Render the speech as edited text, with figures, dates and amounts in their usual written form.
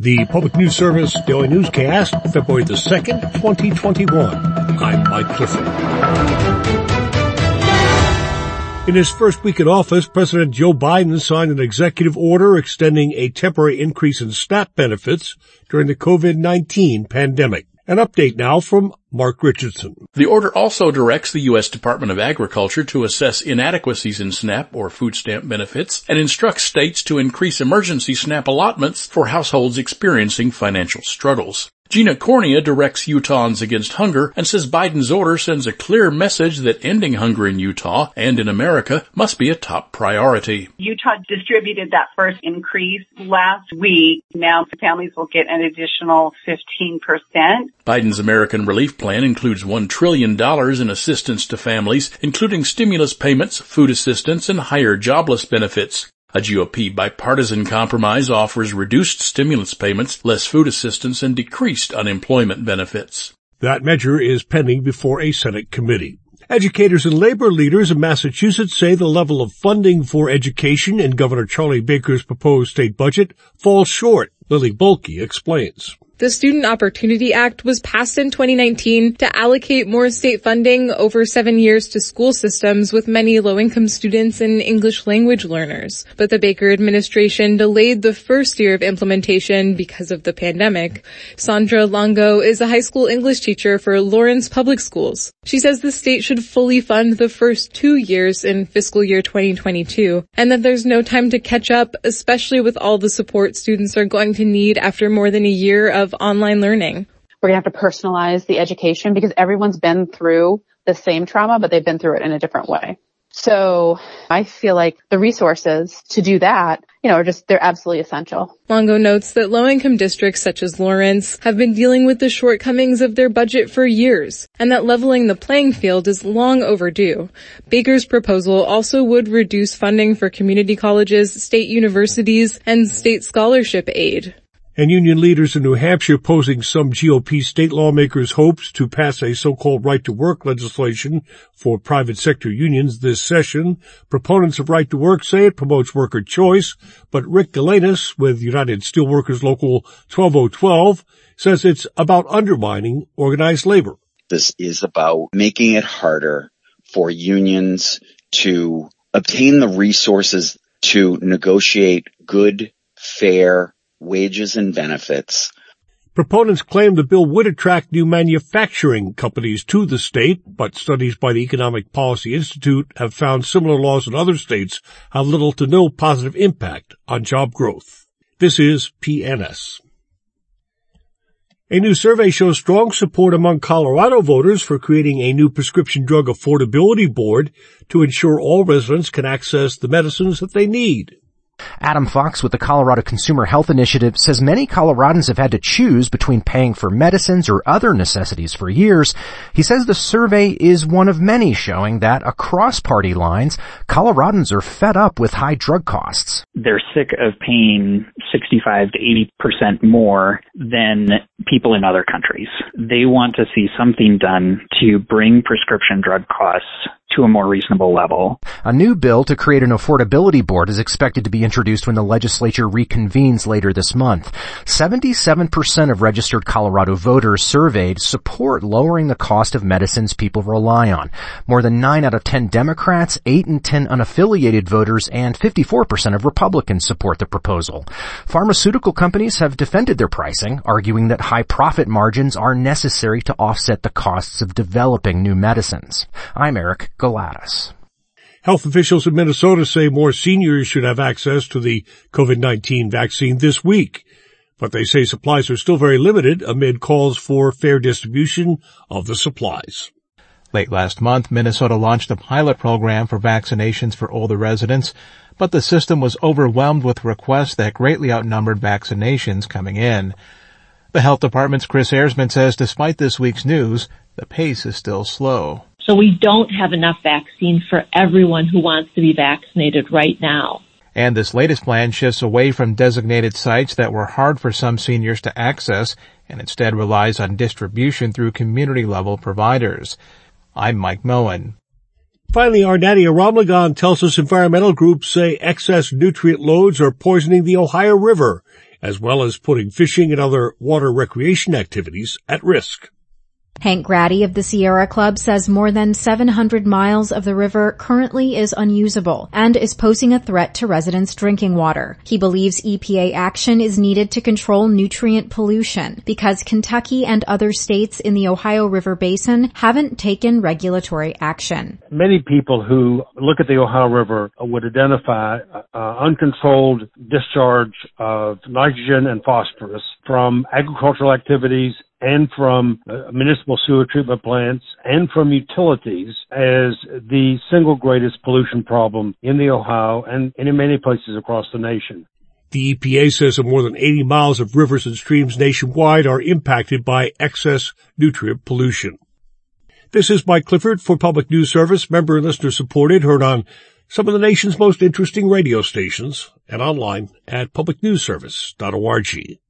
The Public News Service Daily Newscast, February the 2nd, 2021. I'm Mike Clifford. In his first week in office, President Joe Biden signed an executive order extending a temporary increase in SNAP benefits during the COVID-19 pandemic. An update now from Mark Richardson. The order also directs the U.S. Department of Agriculture to assess inadequacies in SNAP or food stamp benefits and instructs states to increase emergency SNAP allotments for households experiencing financial struggles. Gina Cornea directs Utahns Against Hunger and says Biden's order sends a clear message that ending hunger in Utah and in America must be a top priority. Utah distributed that first increase last week. Now families will get an additional 15%. Biden's American Relief Plan includes $1 trillion in assistance to families, including stimulus payments, food assistance, and higher jobless benefits. A GOP bipartisan compromise offers reduced stimulus payments, less food assistance, and decreased unemployment benefits. That measure is pending before a Senate committee. Educators and labor leaders in Massachusetts say the level of funding for education in Governor Charlie Baker's proposed state budget falls short. Lily Bulkey explains. The Student Opportunity Act was passed in 2019 to allocate more state funding over 7 years to school systems with many low-income students and English language learners. But the Baker administration delayed the first year of implementation because of the pandemic. Sandra Longo is a high school English teacher for Lawrence Public Schools. She says the state should fully fund the first 2 years in fiscal year 2022, and that there's no time to catch up, especially with all the support students are going to need after more than a year of online learning. We're going to have to personalize the education because everyone's been through the same trauma, but they've been through it in a different way. So I feel like the resources to do that, they're absolutely essential. Longo notes that low-income districts such as Lawrence have been dealing with the shortcomings of their budget for years, and that leveling the playing field is long overdue. Baker's proposal also would reduce funding for community colleges, state universities, and state scholarship aid. And union leaders in New Hampshire posing some GOP state lawmakers' hopes to pass a so-called right-to-work legislation for private sector unions this session. Proponents of right-to-work say it promotes worker choice, but Rick Galanis with United Steelworkers Local 12012 says it's about undermining organized labor. This is about making it harder for unions to obtain the resources to negotiate good, fair wages and benefits. Proponents claim the bill would attract new manufacturing companies to the state, but studies by the Economic Policy Institute have found similar laws in other states have little to no positive impact on job growth. This is PNS. A new survey shows strong support among Colorado voters for creating a new prescription drug affordability board to ensure all residents can access the medicines that they need. Adam Fox with the Colorado Consumer Health Initiative says many Coloradans have had to choose between paying for medicines or other necessities for years. He says the survey is one of many showing that across party lines, Coloradans are fed up with high drug costs. They're sick of paying 65 to 80% more than people in other countries. They want to see something done to bring prescription drug costs to a more reasonable level. A new bill to create an affordability board is expected to be introduced when the legislature reconvenes later this month. 77% of registered Colorado voters surveyed support lowering the cost of medicines people rely on. More than 9 out of 10 Democrats, 8 in 10 unaffiliated voters, and 54% of Republicans support the proposal. Pharmaceutical companies have defended their pricing, arguing that high profit margins are necessary to offset the costs of developing new medicines. I'm Eric Galatis. Health officials in Minnesota say more seniors should have access to the COVID-19 vaccine this week, but they say supplies are still very limited amid calls for fair distribution of the supplies. Late last month, Minnesota launched a pilot program for vaccinations for older residents, but the system was overwhelmed with requests that greatly outnumbered vaccinations coming in. The health department's Chris Ersman says despite this week's news, the pace is still slow. So we don't have enough vaccine for everyone who wants to be vaccinated right now. And this latest plan shifts away from designated sites that were hard for some seniors to access and instead relies on distribution through community-level providers. I'm Mike Moen. Finally, our Nadia Ramlagan tells us environmental groups say excess nutrient loads are poisoning the Ohio River as well as putting fishing and other water recreation activities at risk. Hank Grady of the Sierra Club says more than 700 miles of the river currently is unusable and is posing a threat to residents' drinking water. He believes EPA action is needed to control nutrient pollution because Kentucky and other states in the Ohio River Basin haven't taken regulatory action. Many people who look at the Ohio River would identify uncontrolled discharge of nitrogen and phosphorus from agricultural activities and from municipal sewer treatment plants and from utilities as the single greatest pollution problem in the Ohio and in many places across the nation. The EPA says that more than 80 miles of rivers and streams nationwide are impacted by excess nutrient pollution. This is Mike Clifford for Public News Service, member and listener supported, heard on some of the nation's most interesting radio stations and online at publicnewsservice.org.